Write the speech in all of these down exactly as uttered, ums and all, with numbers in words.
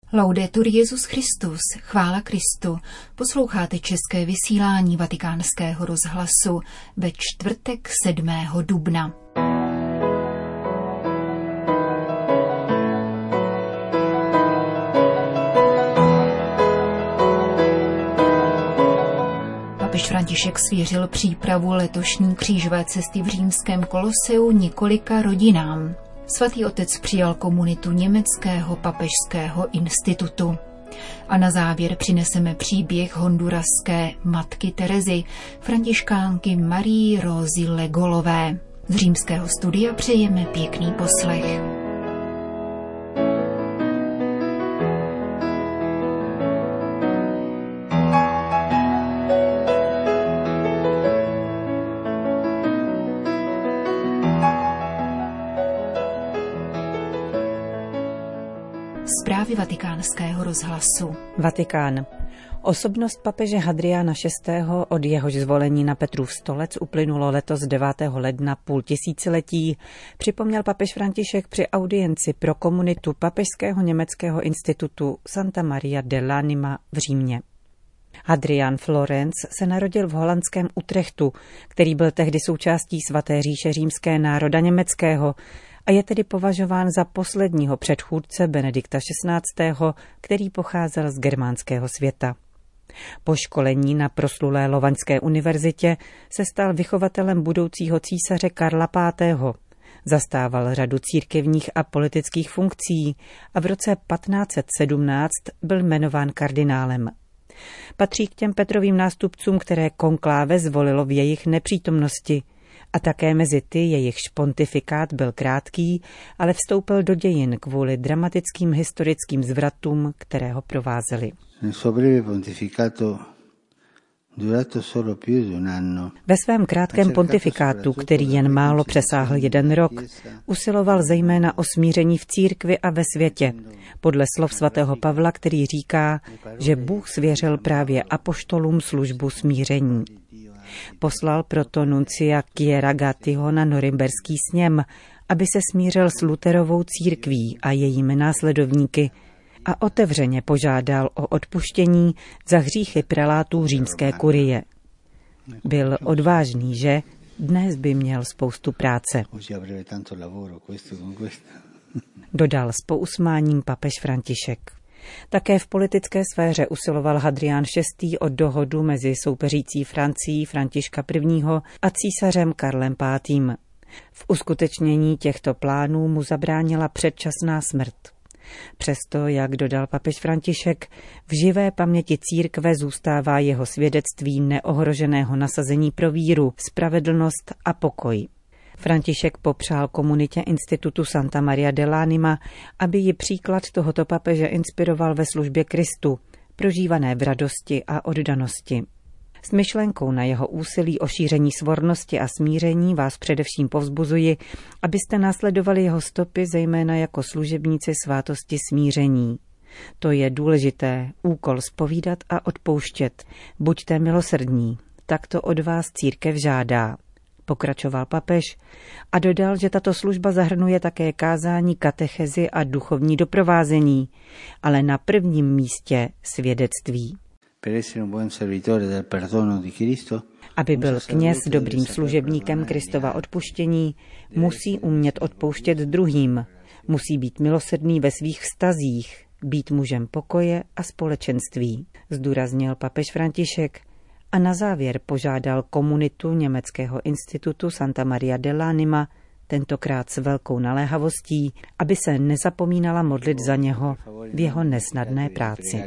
Laudetur Jesus Christus, chvála Kristu. Posloucháte české vysílání Vatikánského rozhlasu ve čtvrtek sedmého dubna. Papež František svěřil přípravu letošní křížové cesty v římském Koloseu několika rodinám. Svatý otec přijal komunitu Německého papežského institutu. A na závěr přineseme příběh honduraské matky Terezy, františkánky Marii Rózy Legolové. Z římského studia přejeme pěkný poslech. Zprávy Vatikánského rozhlasu. Vatikán. Osobnost papeže Hadriána šestého., od jehož zvolení na Petrův stolec uplynulo letos devátého ledna půl tisíciletí, připomněl papež František při audienci pro komunitu Papežského německého institutu Santa Maria dell'Anima v Římě. Hadrián Florenc se narodil v holandském Utrechtu, který byl tehdy součástí svaté říše římské národa německého, a je tedy považován za posledního předchůdce Benedikta šestnáctého., který pocházel z germánského světa. Po školení na proslulé Lovaňské univerzitě se stal vychovatelem budoucího císaře Karla pátého. Zastával řadu církevních a politických funkcí a v roce patnáct set sedmnáct byl jmenován kardinálem. Patří k těm Petrovým nástupcům, které konkláve zvolilo v jejich nepřítomnosti, a také mezi ty, jejichž pontifikát byl krátký, ale vstoupil do dějin kvůli dramatickým historickým zvratům, které ho provázely. Ve svém krátkém pontifikátu, který jen málo přesáhl jeden rok, usiloval zejména o smíření v církvi a ve světě, podle slov svatého Pavla, který říká, že Bůh svěřil právě apoštolům službu smíření. Poslal proto nuncia Kieragatiho na norimberský sněm, aby se smířil s Luterovou církví a jejími následovníky a otevřeně požádal o odpuštění za hříchy prelátů římské kurie. Byl odvážný, že dnes by měl spoustu práce. Dodal s pousmáním papež František. Také v politické sféře usiloval Hadrián šestý. O dohodu mezi soupeřící Francií Františka prvního. a císařem Karlem pátým. V uskutečnění těchto plánů mu zabránila předčasná smrt. Přesto, jak dodal papež František, v živé paměti církve zůstává jeho svědectví neohroženého nasazení pro víru, spravedlnost a pokoj. František popřál komunitě institutu Santa Maria dell'Anima, aby ji příklad tohoto papeže inspiroval ve službě Kristu, prožívané v radosti a oddanosti. S myšlenkou na jeho úsilí o šíření svornosti a smíření vás především povzbuzuji, abyste následovali jeho stopy zejména jako služebníci svátosti smíření. To je důležité, úkol zpovídat a odpouštět. Buďte milosrdní, tak to od vás církev žádá. Pokračoval papež a dodal, že tato služba zahrnuje také kázání, katechezi a duchovní doprovázení, ale na prvním místě svědectví. Aby byl kněz dobrým služebníkem Kristova odpuštění, musí umět odpouštět druhým, musí být milosrdný ve svých vztazích, být mužem pokoje a společenství, zdůraznil papež František. A na závěr požádal komunitu Německého institutu Santa Maria dell'Anima, tentokrát s velkou naléhavostí, aby se nezapomínala modlit za něho v jeho nesnadné práci.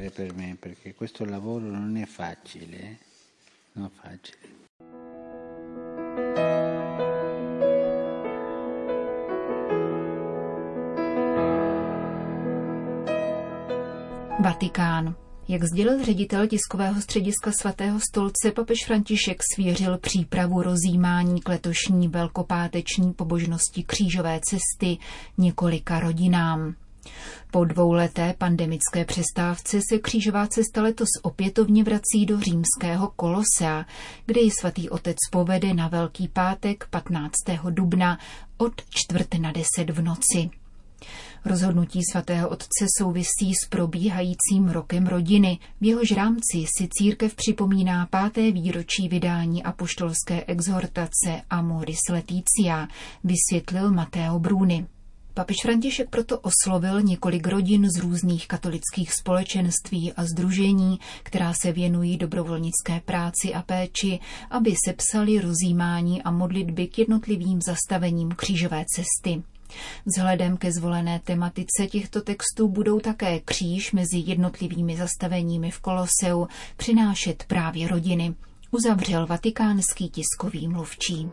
Vatikán. Jak sdělil ředitel tiskového střediska Svatého stolce, papež František svěřil přípravu rozjímání k letošní velkopáteční pobožnosti křížové cesty několika rodinám. Po dvouleté pandemické přestávce se křížová cesta letos opětovně vrací do římského Kolosea, kde ji svatý otec povede na Velký pátek patnáctého dubna od čtvrt na deset v noci. Rozhodnutí svatého otce souvisí s probíhajícím rokem rodiny, v jehož rámci si církev připomíná páté výročí vydání apoštolské exhortace Amoris Laetitia, vysvětlil Matteo Bruni. Papež František proto oslovil několik rodin z různých katolických společenství a sdružení, která se věnují dobrovolnické práci a péči, aby sepsali rozjímání a modlitby k jednotlivým zastavením křížové cesty. Vzhledem ke zvolené tematice těchto textů budou také kříž mezi jednotlivými zastaveními v Koloseu přinášet právě rodiny, uzavřel vatikánský tiskový mluvčí.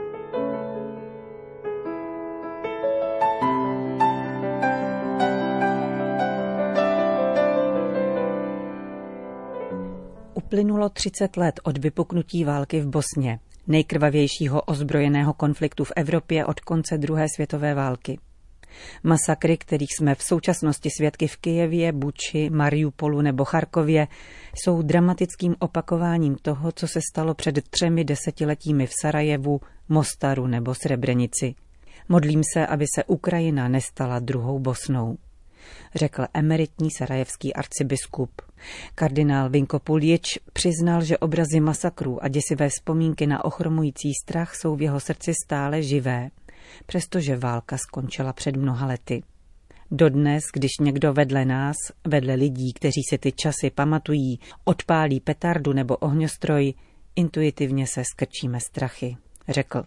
Uplynulo třicet let od vypuknutí války v Bosně, nejkrvavějšího ozbrojeného konfliktu v Evropě od konce druhé světové války. Masakry, kterých jsme v současnosti svědky v Kyjevě, Buči, Mariupolu nebo Charkově, jsou dramatickým opakováním toho, co se stalo před třemi desetiletími v Sarajevu, Mostaru nebo Srebrenici. Modlím se, aby se Ukrajina nestala druhou Bosnou, řekl emeritní sarajevský arcibiskup. Kardinál Vinko Puljič přiznal, že obrazy masakrů a děsivé vzpomínky na ochromující strach jsou v jeho srdci stále živé, přestože válka skončila před mnoha lety. Dodnes, když někdo vedle nás, vedle lidí, kteří si ty časy pamatují, odpálí petardu nebo ohňostroj, intuitivně se skrčíme strachy, řekl.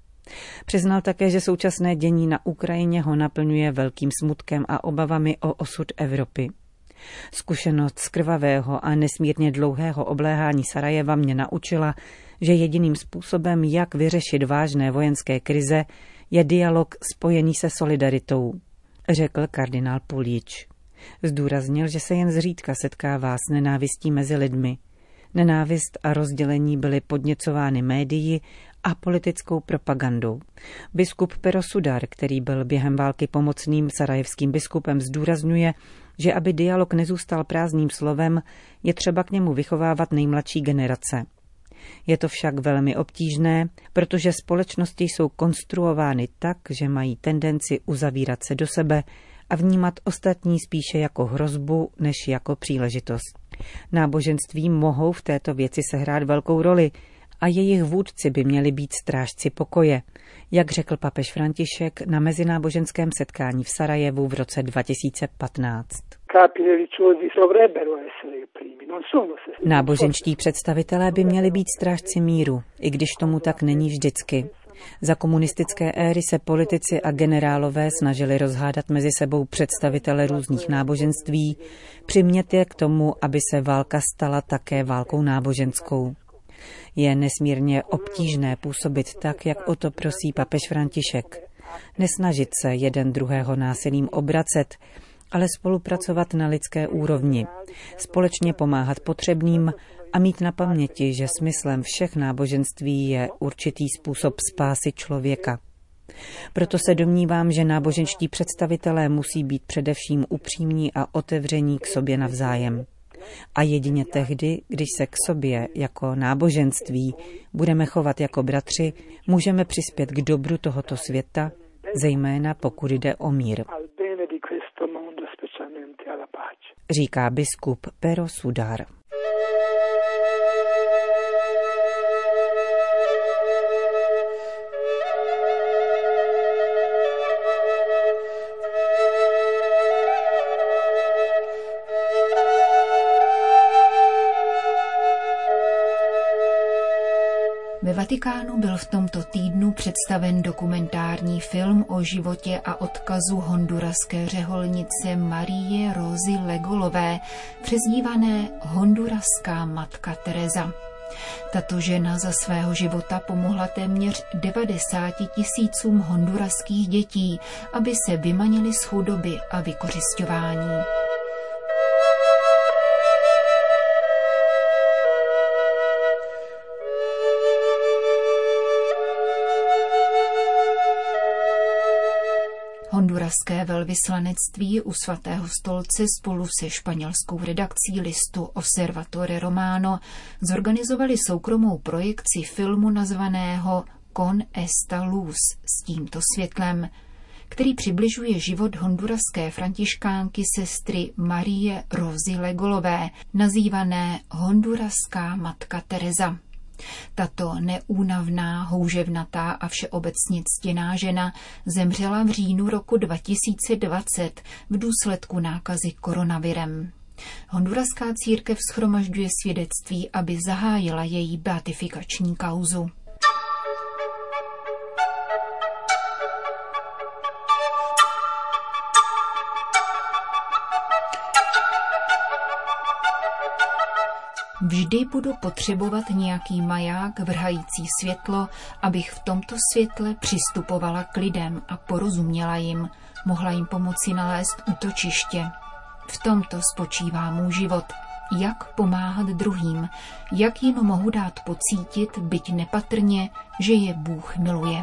Přiznal také, že současné dění na Ukrajině ho naplňuje velkým smutkem a obavami o osud Evropy. Zkušenost z krvavého a nesmírně dlouhého obléhání Sarajeva mě naučila, že jediným způsobem, jak vyřešit vážné vojenské krize, je dialog spojený se solidaritou, řekl kardinál Puljič. Zdůraznil, že se jen zřídka setkává s nenávistí mezi lidmi. Nenávist a rozdělení byly podněcovány médii a politickou propagandou. Biskup Pero Sudar, který byl během války pomocným sarajevským biskupem, zdůrazňuje, že aby dialog nezůstal prázdným slovem, je třeba k němu vychovávat nejmladší generace. Je to však velmi obtížné, protože společnosti jsou konstruovány tak, že mají tendenci uzavírat se do sebe a vnímat ostatní spíše jako hrozbu než jako příležitost. Náboženství mohou v této věci sehrát velkou roli a jejich vůdci by měli být strážci pokoje, jak řekl papež František na mezináboženském setkání v Sarajevu v roce dva tisíce patnáct. Náboženští představitelé by měli být strážci míru, i když tomu tak není vždycky. Za komunistické éry se politici a generálové snažili rozhádat mezi sebou představitele různých náboženství, přimět je k tomu, aby se válka stala také válkou náboženskou. Je nesmírně obtížné působit tak, jak o to prosí papež František. Nesnažit se jeden druhého násilím obracet, ale spolupracovat na lidské úrovni, společně pomáhat potřebným a mít na paměti, že smyslem všech náboženství je určitý způsob spásy člověka. Proto se domnívám, že náboženští představitelé musí být především upřímní a otevření k sobě navzájem. A jedině tehdy, když se k sobě jako náboženství budeme chovat jako bratři, můžeme přispět k dobru tohoto světa, zejména pokud jde o mír, říká biskup Pero Sudar. Ve Vatikánu byl v tomto týdnu představen dokumentární film o životě a odkazu honduraské řeholnice Marie Rosy Legolové, přezdívané Honduraská matka Teresa. Tato žena za svého života pomohla téměř devadesáti tisícům honduraských dětí, aby se vymanili z chudoby a vykořisťování. Honduraské velvyslanectví u svatého stolce spolu se španělskou redakcí listu Observatore Romano zorganizovali soukromou projekci filmu nazvaného Con esta luz, s tímto světlem. který přibližuje život honduraské františkánky sestry Marie Rosy Legolové, nazývané honduraská matka Teresa. Tato neúnavná, houževnatá a všeobecně ctěná žena zemřela v říjnu roku dva tisíce dvacet v důsledku nákazy koronavirem. Honduraská církev shromažďuje svědectví, aby zahájila její beatifikační kauzu. Vždy budu potřebovat nějaký maják vrhající světlo, abych v tomto světle přistupovala k lidem a porozuměla jim, mohla jim pomoci nalézt útočiště. V tomto spočívá můj život. Jak pomáhat druhým, jak jim mohu dát pocítit, byť nepatrně, že je Bůh miluje.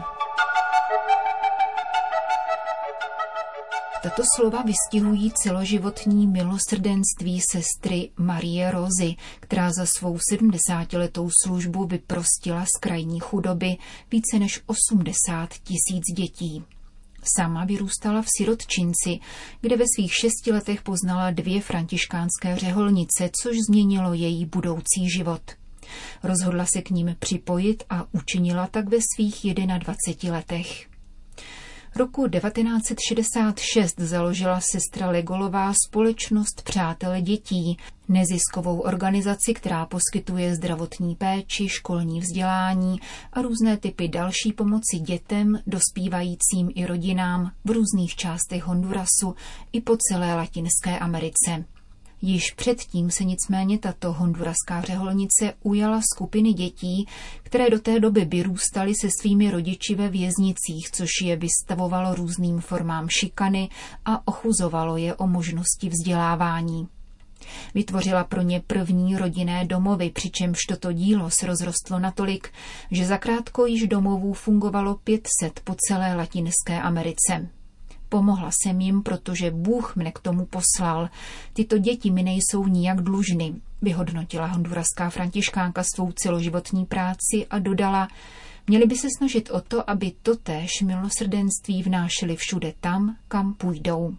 Tato slova vystihují celoživotní milosrdenství sestry Marie Rosy, která za svou sedmdesátiletou službu vyprostila z krajní chudoby více než osmdesát tisíc dětí. Sama vyrůstala v sirotčinci, kde ve svých šesti letech poznala dvě františkánské řeholnice, což změnilo její budoucí život. Rozhodla se k ním připojit a učinila tak ve svých jednadvaceti letech. Roku devatenáct set šedesát šest založila sestra Legolová Společnost přátel dětí, neziskovou organizaci, která poskytuje zdravotní péči, školní vzdělání a různé typy další pomoci dětem, dospívajícím i rodinám v různých částech Hondurasu i po celé Latinské Americe. Již předtím se nicméně tato honduraská řeholnice ujala skupiny dětí, které do té doby vyrůstaly se svými rodiči ve věznicích, což je vystavovalo různým formám šikany a ochuzovalo je o možnosti vzdělávání. Vytvořila pro ně první rodinné domovy, přičemž toto dílo se rozrostlo natolik, že zakrátko již domovů fungovalo pět set po celé Latinské Americe. Pomohla jsem jim, protože Bůh mne k tomu poslal. Tyto děti mi nejsou nijak dlužny, vyhodnotila honduraská františkánka svou celoživotní práci a dodala, měli by se snažit o to, aby totéž milosrdenství vnášeli všude tam, kam půjdou.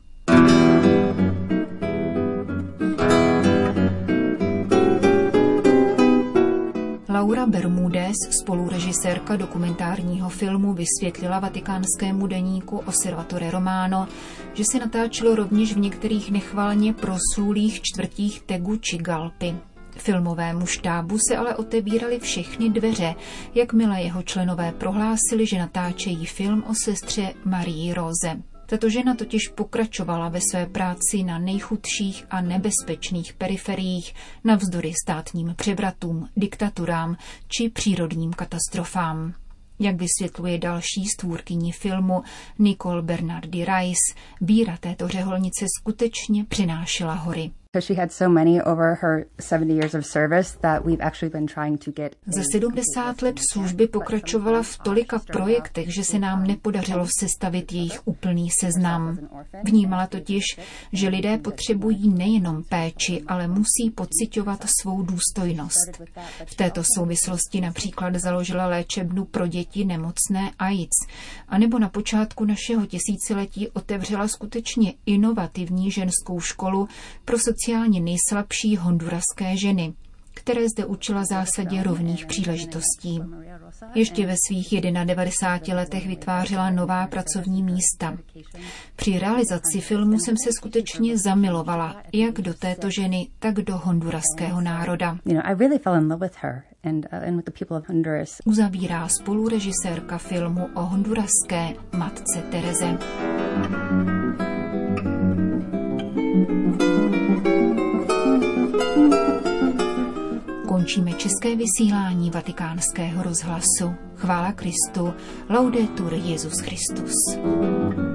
Laura Bermúdez, spolurežisérka dokumentárního filmu, vysvětlila vatikánskému deníku Osservatore Romano, že se natáčelo rovněž v některých nechvalně proslulých čtvrtích Tegu či Galpy. Filmovému štábu se ale otevíraly všechny dveře, jakmile jeho členové prohlásili, že natáčejí film o sestře Marii Rose. Tato žena totiž pokračovala ve své práci na nejchudších a nebezpečných periferiích navzdory státním převratům, diktaturám či přírodním katastrofám. Jak vysvětluje další stvůrkyní filmu Nicole Bernardi Rice, víra této řeholnice skutečně přinášela hory. Za sedmdesát let služby pokračovala v tolika projektech, že se nám nepodařilo sestavit jejich úplný seznam. Vnímala totiž, že lidé potřebují nejenom péči, ale musí pociťovat svou důstojnost. V této souvislosti například založila léčebnu pro děti nemocné AIDS, anebo na počátku našeho tisíciletí otevřela skutečně inovativní ženskou školu pro sociálně nejslabší honduraské ženy, které zde učila zásadě rovných příležitostí. Ještě ve svých devadesátých jedna letech vytvářela nová pracovní místa. Při realizaci filmu jsem se skutečně zamilovala jak do této ženy, tak do honduraského národa. Uzavírá spolurežisérka filmu o honduraské matce Tereze. Končíme české vysílání Vatikánského rozhlasu. Chvála Kristu, laudetur Jesus Christus.